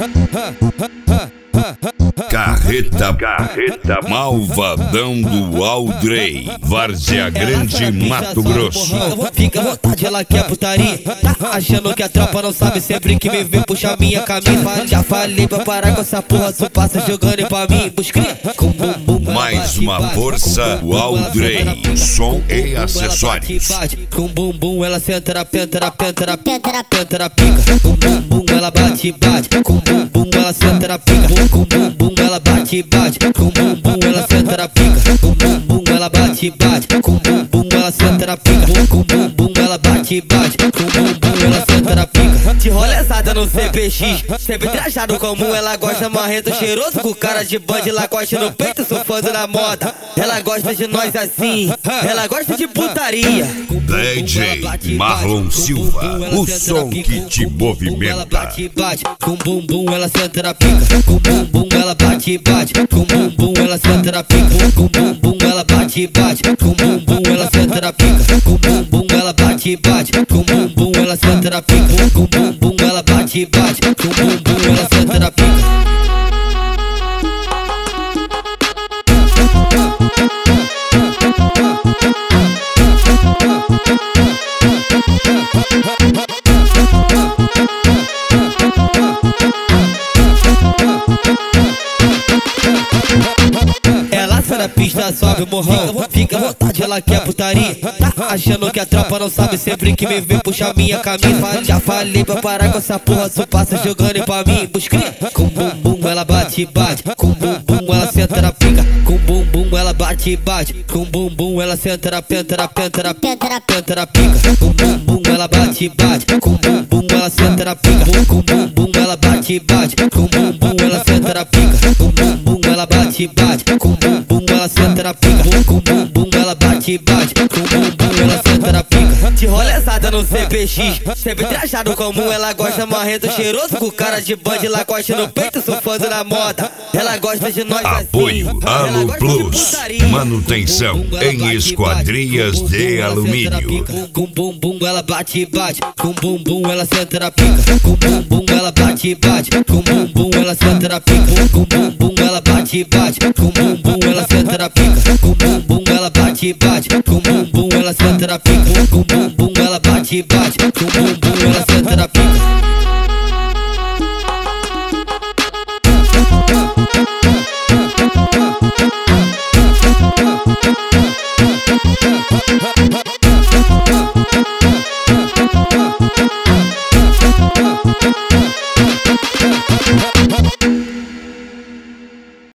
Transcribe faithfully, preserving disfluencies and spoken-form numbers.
Carreta, carreta, malvadão do Aldrey, Várzea Grande, Mato Grosso. Fica à vontade, ela quer putaria. Tá achando que a tropa não sabe, sempre que me vê puxa minha camisa. Já falei pra parar com essa porra, só passa jogando pra mim. Buscria com bumbum. Mais uma força, o Aldrey, som e acessórios. Com bumbum ela senta na penta, na penta, na penta, na penta, na pica. Com bumbum ela bate, bate. Com bumbum ela senta na pica. Com bumbum ela bate, bate. Com bumbum ela senta na pica. Com bumbum ela bate, bate. Com bumbum ela senta na pica. Com bumbum ela bate, bate. Com bumbum ela senta na pica. De rolezada no C P X, sempre trajado comum. Ela gosta marrento, cheiroso, com cara de band, lacoste no peito, surfando na moda. Ela gosta de nós assim, ela gosta de putaria. D J Marlon Silva, o som que te movimenta. Com bumbum ela senta na pica. Com bumbum ela bate, bate. Com bumbum ela senta na pica. Com bumbum ela bate, bate. Com bumbum ela senta na pica. Com bumbum ela bate, bate. Com bumbum ela senta na pica. Com bumbum ela bate, bate. Com bumbum ela senta na pica. Ela sai na pista, sobe o morrão. Fica à vontade, ela quer putaria. Tá achando que a tropa não sabe, sempre que me vê puxa minha camisa. Já falei pra parar com essa porra, só passa jogando pra mim. Buscria com bumbum ela bate, bate. Com bumbum ela senta na pica. Com bumbum ela bate, bate. Com bumbum ela senta na penta, na penta, na penta, na penta, na pica. Com bumbum ela bate, bate. Com bumbum ela senta na pica. Com bumbum ela bate, bate. Com bumbum ela senta na pica. Com bumbum ela bate, bate. Com bumbum ela senta na pica. Com bumbum ela bate, bate. Com bumbum ela senta na pica. De rolezada no C P X, sempre trajado comum. Ela gosta marrento, cheiroso, com cara de band, lacoste no peito, surfando na moda. Ela gosta de nós assim. Apoio Alu Plus, manutenção em esquadrias de alumínio. Com bumbum ela bate, bate. Com bumbum ela senta na pica. Com bumbum ela bate, bate. Com bumbum ela senta na pica. Com bumbum ela bate, bate. Com bumbum ela senta na pica. Com bumbum ela bate, bate. Com bumbum ela senta na pica. Com bumbum ela bate, bate. Com bumbum ela senta na pica.